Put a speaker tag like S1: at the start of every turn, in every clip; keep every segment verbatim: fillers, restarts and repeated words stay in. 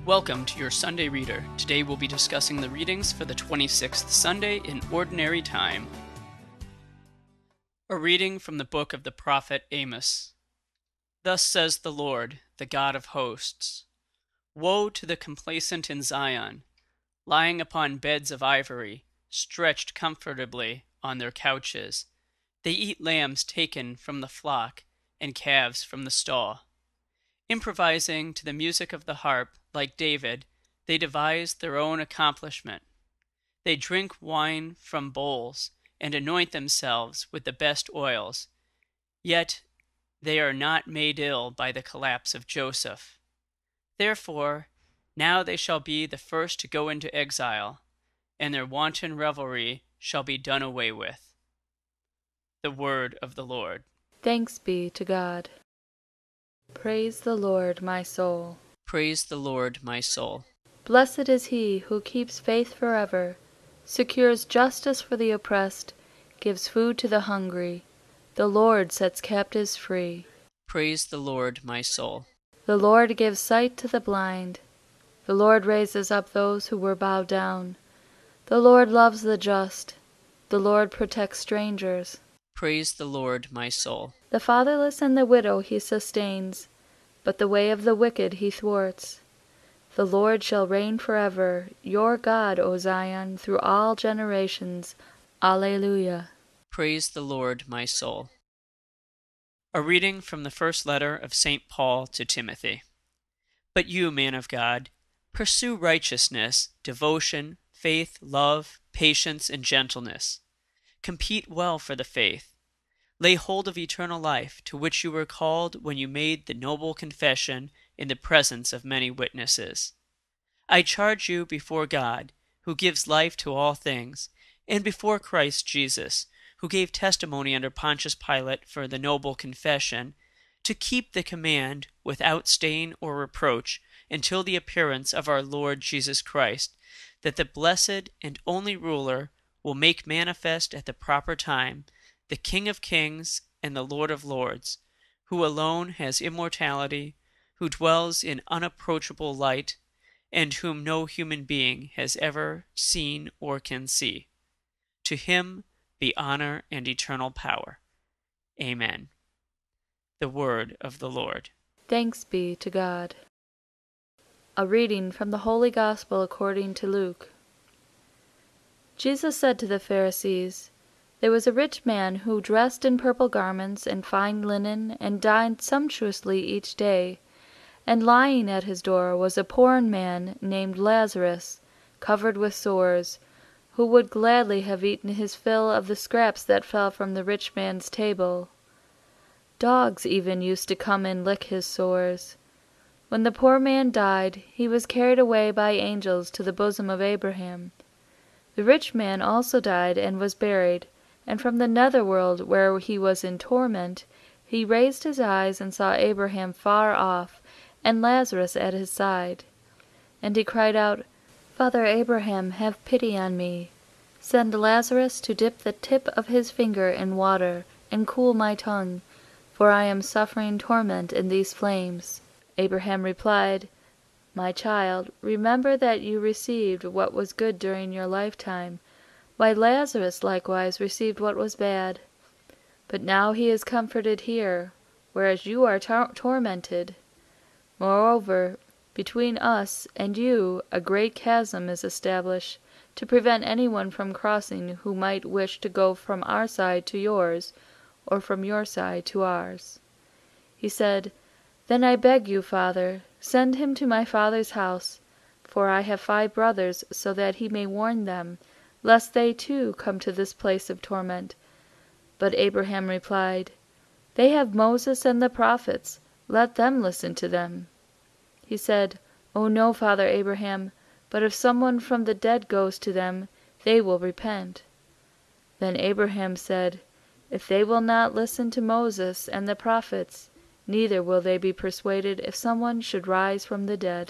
S1: Welcome to your Sunday Reader. Today we'll be discussing the readings for the twenty-sixth Sunday in Ordinary Time. A reading from the book of the prophet Amos. Thus says the Lord, the God of hosts, Woe to the complacent in Zion, lying upon beds of ivory, stretched comfortably on their couches. They eat lambs taken from the flock and calves from the stall. Improvising to the music of the harp, like David, they devise their own accomplishment. They drink wine from bowls and anoint themselves with the best oils. Yet they are not made ill by the collapse of Joseph. Therefore, now they shall be the first to go into exile, and their wanton revelry shall be done away with. The word of the Lord.
S2: Thanks be to God. Praise the Lord, my soul.
S1: Praise the Lord, my soul.
S2: Blessed is he who keeps faith forever, secures justice for the oppressed, gives food to the hungry. The Lord sets captives free.
S1: Praise the Lord, my soul.
S2: The Lord gives sight to the blind. The Lord raises up those who were bowed down. The Lord loves the just. The Lord protects strangers.
S1: Praise the Lord, my soul.
S2: The fatherless and the widow he sustains, but the way of the wicked he thwarts. The Lord shall reign forever, your God, O Zion, through all generations. Alleluia.
S1: Praise the Lord, my soul. A reading from the first letter of Saint Paul to Timothy. But you, man of God, pursue righteousness, devotion, faith, love, patience, and gentleness. Compete well for the faith. Lay hold of eternal life, to which you were called when you made the noble confession in the presence of many witnesses. I charge you before God, who gives life to all things, and before Christ Jesus, who gave testimony under Pontius Pilate for the noble confession, to keep the command without stain or reproach until the appearance of our Lord Jesus Christ, that the blessed and only ruler will make manifest at the proper time the King of kings and the Lord of lords, who alone has immortality, who dwells in unapproachable light, and whom no human being has ever seen or can see. To him be honor and eternal power. Amen. The word of the Lord.
S2: Thanks be to God. A reading from the Holy Gospel according to Luke. Jesus said to the Pharisees, There was a rich man who dressed in purple garments and fine linen, and dined sumptuously each day. And lying at his door was a poor man named Lazarus, covered with sores, who would gladly have eaten his fill of the scraps that fell from the rich man's table. Dogs even used to come and lick his sores. When the poor man died, he was carried away by angels to the bosom of Abraham. The rich man also died and was buried, and from the netherworld, where he was in torment, he raised his eyes and saw Abraham far off, and Lazarus at his side. And he cried out, Father Abraham, have pity on me. Send Lazarus to dip the tip of his finger in water, and cool my tongue, for I am suffering torment in these flames. Abraham replied, My child, remember that you received what was good during your lifetime, while Lazarus likewise received what was bad. But now he is comforted here, whereas you are tor- tormented. Moreover, between us and you a great chasm is established, to prevent anyone from crossing who might wish to go from our side to yours, or from your side to ours. He said, Then I beg you, Father, send him to my father's house, for I have five brothers, so that he may warn them, lest they too come to this place of torment. But Abraham replied, They have Moses and the prophets, let them listen to them. He said, O no, Father Abraham, but if someone from the dead goes to them, they will repent. Then Abraham said, If they will not listen to Moses and the prophets, neither will they be persuaded if someone should rise from the dead.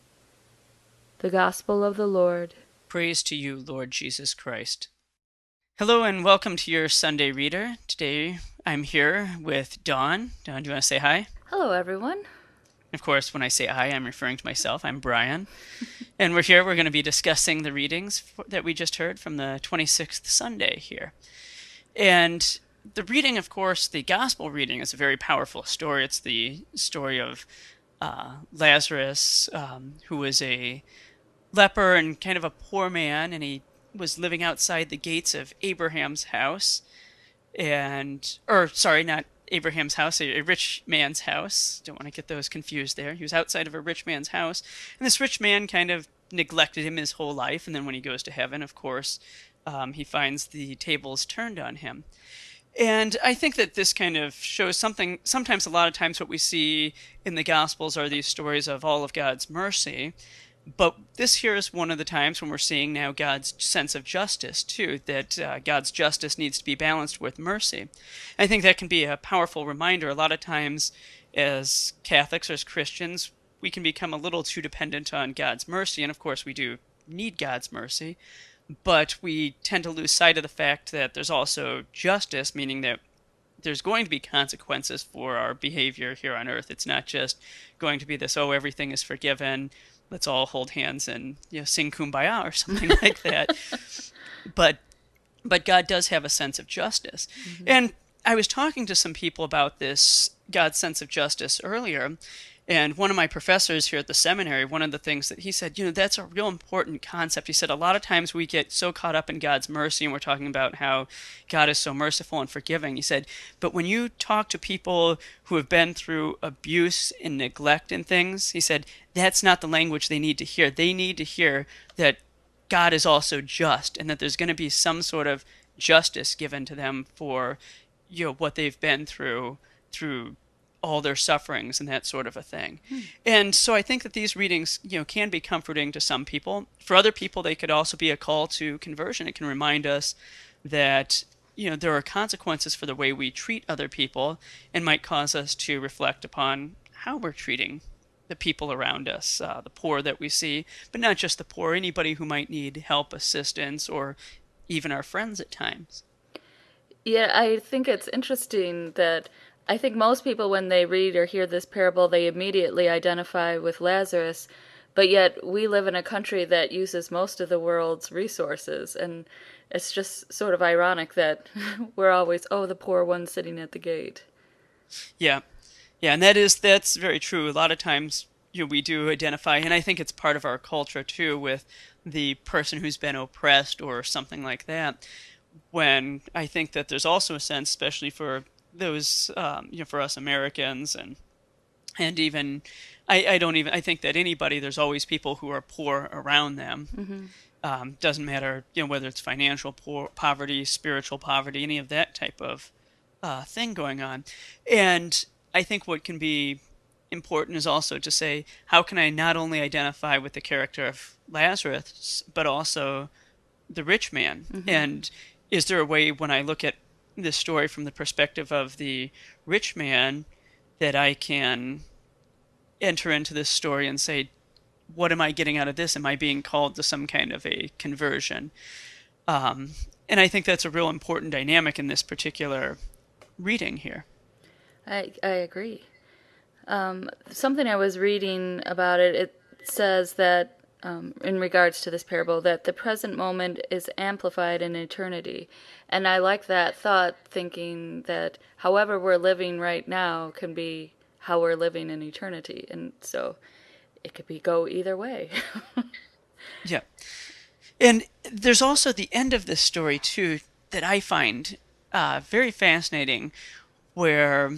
S2: The Gospel of the Lord.
S1: Praise to you, Lord Jesus Christ. Hello and welcome to your Sunday Reader. Today I'm here with Dawn. Dawn, do you want to say hi?
S2: Hello, everyone.
S1: Of course, when I say I, I'm referring to myself. I'm Brian. And we're here, we're going to be discussing the readings for, that we just heard from the twenty-sixth Sunday here. And the reading, of course, the gospel reading is a very powerful story. It's the story of uh, Lazarus, um, who was a leper and kind of a poor man, and he was living outside the gates of Abraham's house. And, or sorry, not Abraham's house, a, a rich man's house. Don't want to get those confused there. He was outside of a rich man's house, and this rich man kind of neglected him his whole life. And then when he goes to heaven, of course, um, he finds the tables turned on him. And I think that this kind of shows something. Sometimes, a lot of times, what we see in the Gospels are these stories of all of God's mercy. But this here is one of the times when we're seeing now God's sense of justice, too, that uh, God's justice needs to be balanced with mercy. I think that can be a powerful reminder. A lot of times, as Catholics or as Christians, we can become a little too dependent on God's mercy, and of course we do need God's mercy, but we tend to lose sight of the fact that there's also justice, meaning that there's going to be consequences for our behavior here on earth. It's not just going to be this, oh, everything is forgiven, let's all hold hands and, you know, sing Kumbaya or something like that. But but God does have a sense of justice. Mm-hmm. And I was talking to some people about this God's sense of justice earlier, and one of my professors here at the seminary, one of the things that he said, you know, that's a real important concept. He said a lot of times we get so caught up in God's mercy, and we're talking about how God is so merciful and forgiving. He said, but when you talk to people who have been through abuse and neglect and things, he said, that's not the language they need to hear. They need to hear that God is also just, and that there's going to be some sort of justice given to them for, you know, what they've been through, through all their sufferings and that sort of a thing. Hmm. And so I think that these readings, you know, can be comforting to some people. For other people, they could also be a call to conversion. It can remind us that, you know, there are consequences for the way we treat other people, and might cause us to reflect upon how we're treating the people around us, uh, the poor that we see, but not just the poor, anybody who might need help, assistance, or even our friends at times.
S2: Yeah, I think it's interesting that I think most people, when they read or hear this parable, they immediately identify with Lazarus, but yet we live in a country that uses most of the world's resources, and it's just sort of ironic that we're always, oh, the poor one sitting at the gate.
S1: Yeah, yeah, and that is, that's very true. A lot of times, you know, we do identify, and I think it's part of our culture too, with the person who's been oppressed or something like that, when I think that there's also a sense, especially for those, um, you know, for us Americans, and and even, I, I don't even, I think that anybody, there's always people who are poor around them. Mm-hmm. Um, doesn't matter, you know, whether it's financial poor, poverty, spiritual poverty, any of that type of uh, thing going on. And I think what can be important is also to say, how can I not only identify with the character of Lazarus, but also the rich man? Mm-hmm. And is there a way, when I look at this story from the perspective of the rich man, that I can enter into this story and say, what am I getting out of this? Am I being called to some kind of a conversion? Um, and I think that's a real important dynamic in this particular reading here.
S2: I, I agree. Um, something I was reading about it, it says that Um, in regards to this parable, that the present moment is amplified in eternity. And I like that thought, thinking that however we're living right now can be how we're living in eternity. And so it could be go either way.
S1: Yeah. And there's also the end of this story, too, that I find uh, very fascinating, where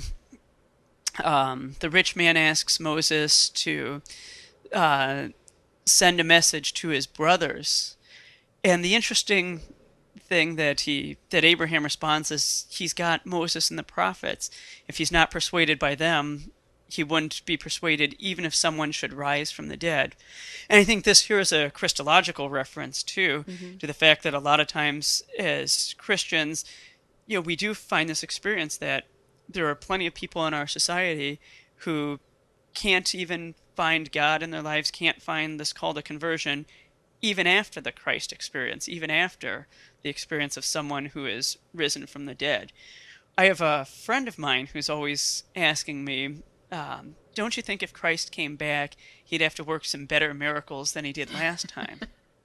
S1: um, the rich man asks Moses to Uh, send a message to his brothers. And the interesting thing that he that Abraham responds is, he's got Moses and the prophets. If he's not persuaded by them, he wouldn't be persuaded even if someone should rise from the dead. And I think this here is a Christological reference too, mm-hmm. to the fact that a lot of times as Christians, you know, we do find this experience that there are plenty of people in our society who can't even find God in their lives, can't find this call to conversion, even after the Christ experience, even after the experience of someone who is risen from the dead. I have a friend of mine who's always asking me, Um, don't you think if Christ came back, he'd have to work some better miracles than he did last time?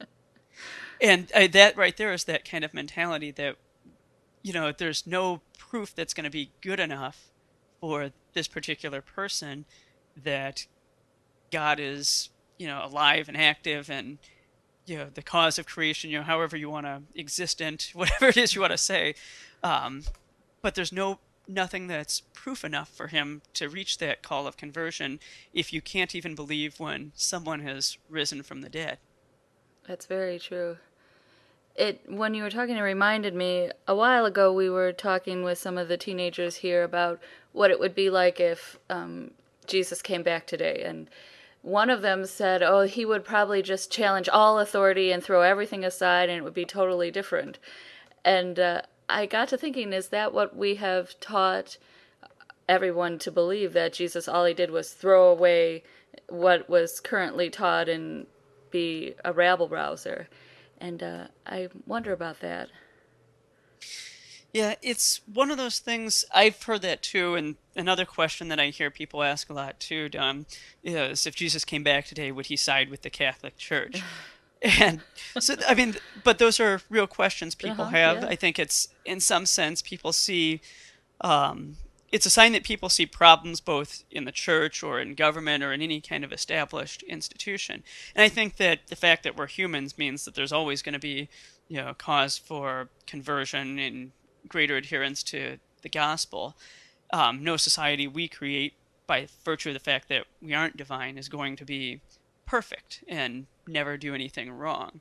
S1: And uh, that right there is that kind of mentality that, you know, there's no proof that's going to be good enough for this particular person that God is, you know, alive and active and, you know, the cause of creation, you know, however you want to existent, whatever it is you want to say. Um, but there's no nothing that's proof enough for him to reach that call of conversion if you can't even believe when someone has risen from the dead.
S2: That's very true. It when you were talking, it reminded me a while ago we were talking with some of the teenagers here about what it would be like if um, Jesus came back today, and one of them said, "Oh, he would probably just challenge all authority and throw everything aside, and it would be totally different." And uh, I got to thinking, is that what we have taught everyone to believe, that Jesus, all he did was throw away what was currently taught and be a rabble-rouser? And uh, I wonder about that.
S1: Yeah, it's one of those things. I've heard that too, and another question that I hear people ask a lot too, Dom, is if Jesus came back today, would he side with the Catholic Church? And so, I mean, but those are real questions people
S2: Uh-huh,
S1: have.
S2: yeah.
S1: I think it's, in some sense, people see, um, it's a sign that people see problems both in the church or in government or in any kind of established institution. And I think that the fact that we're humans means that there's always going to be, you know, cause for conversion and greater adherence to the gospel. Um, no society we create, by virtue of the fact that we aren't divine, is going to be perfect and never do anything wrong.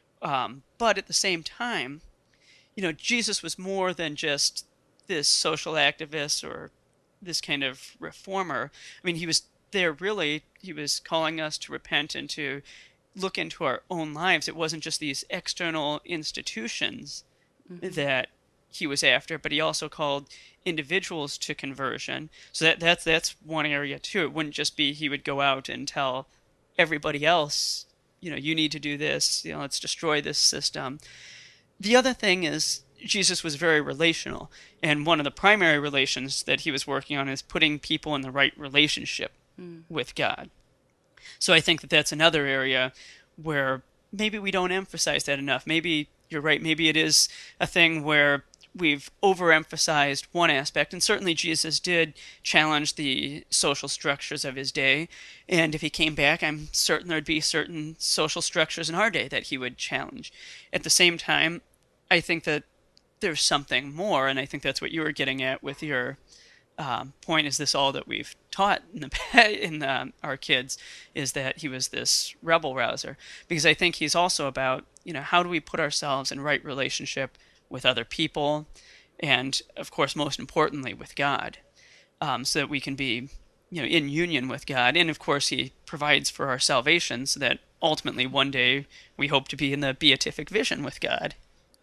S1: Um, but at the same time, you know, Jesus was more than just this social activist or this kind of reformer. I mean, he was there really, he was calling us to repent and to look into our own lives. It wasn't just these external institutions
S2: Mm-hmm.
S1: that he was after, but he also called individuals to conversion. So that that's that's one area too. It wouldn't just be he would go out and tell everybody else, you know, you need to do this, you know, let's destroy this system. The other thing is Jesus was very relational, and one of the primary relations that he was working on is putting people in the right relationship
S2: Mm.
S1: with God. So I think that that's another area where maybe we don't emphasize that enough. Maybe you're right. Maybe it is a thing where we've overemphasized one aspect, and certainly Jesus did challenge the social structures of his day. And if he came back, I'm certain there'd be certain social structures in our day that he would challenge. At the same time, I think that there's something more, and I think that's what you were getting at with your um, point. Is this all that we've taught in the in the, our kids? Is that he was this rebel rouser? Because I think he's also about, you know, how do we put ourselves in right relationship with other people, and of course, most importantly, with God, um, so that we can be, you know, in union with God. And of course, he provides for our salvation, so that ultimately one day we hope to be in the beatific vision with God.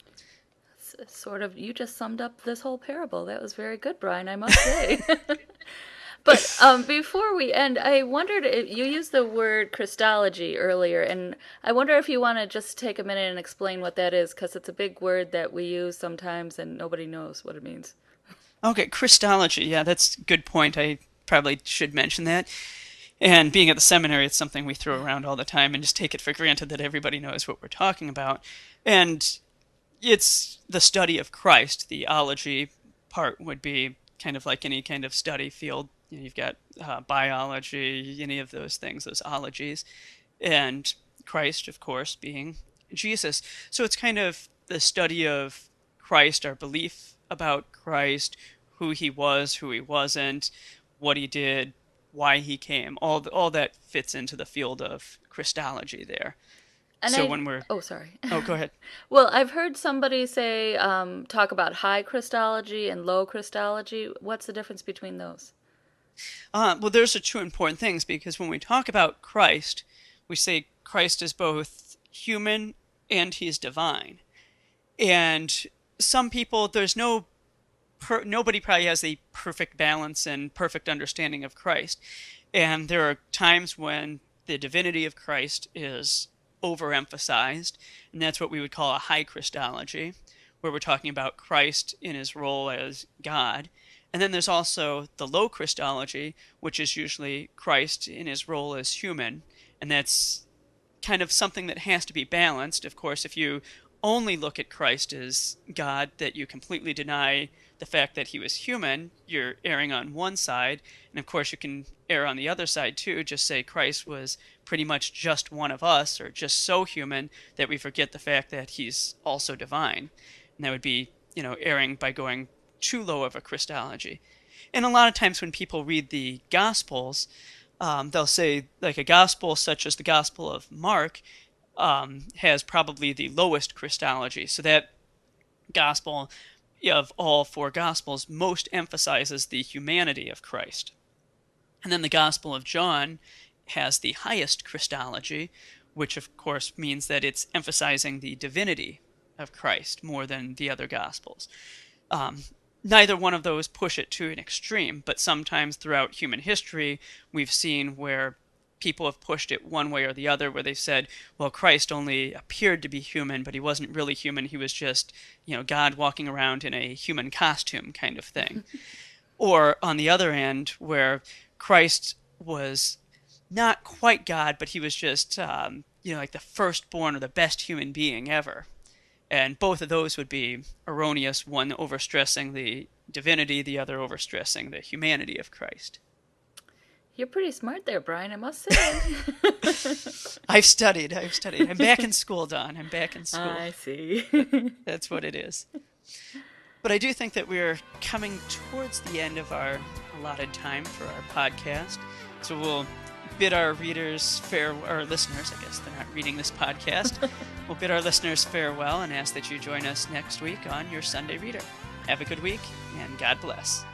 S2: S- Sort of, you just summed up this whole parable. That was very good, Brian, I must say. But um, before we end, I wondered if you used the word Christology earlier, and I wonder if you want to just take a minute and explain what that is, because it's a big word that we use sometimes and nobody knows what it means.
S1: Okay, Christology. Yeah, that's a good point. I probably should mention that. And being at the seminary, it's something we throw around all the time and just take it for granted that everybody knows what we're talking about. And it's the study of Christ. The ology part would be kind of like any kind of study field. You know, you've got uh, biology, any of those things, those ologies. And Christ, of course, being Jesus. So it's kind of the study of Christ, our belief about Christ, who he was, who he wasn't, what he did, why he came. All all that fits into the field of Christology there.
S2: And
S1: So
S2: I,
S1: when we're
S2: oh, sorry.
S1: oh, go ahead.
S2: Well, I've heard somebody say, um, talk about high Christology and low Christology. What's the difference between those?
S1: Uh, well, those are two important things, because when we talk about Christ, we say Christ is both human and he's divine. And some people, there's no per, nobody probably has a perfect balance and perfect understanding of Christ. And there are times when the divinity of Christ is overemphasized, and that's what we would call a high Christology, where we're talking about Christ in his role as God. And then there's also the low Christology, which is usually Christ in his role as human, and that's kind of something that has to be balanced. Of course, if you only look at Christ as God, that you completely deny the fact that he was human, you're erring on one side. And of course, you can err on the other side too, just say Christ was pretty much just one of us, or just so human that we forget the fact that he's also divine. And that would be, you know, erring by going too low of a Christology. And a lot of times when people read the Gospels, um, they'll say, like, a gospel such as the Gospel of Mark um, has probably the lowest Christology. So that gospel of all four Gospels most emphasizes the humanity of Christ. And then the Gospel of John has the highest Christology, which of course means that it's emphasizing the divinity of Christ more than the other Gospels. Um, neither one of those push it to an extreme, but sometimes throughout human history, we've seen where people have pushed it one way or the other, where they said, well, Christ only appeared to be human, but he wasn't really human. He was just, you know, God walking around in a human costume kind of thing. Or on the other end, where Christ was not quite God, but he was just, um, you know, like the firstborn or the best human being ever. And both of those would be erroneous, one overstressing the divinity, the other overstressing the humanity of Christ.
S2: You're pretty smart there, Brian, I must say.
S1: I've studied, I've studied. I'm back in school, Don. I'm back in school.
S2: I see.
S1: That's what it is. But I do think that we're coming towards the end of our allotted time for our podcast. So we'll bid our readers fare, or listeners, I guess they're not reading this podcast. We'll bid our listeners farewell and ask that you join us next week on Your Sunday Reader. Have a good week, and God bless.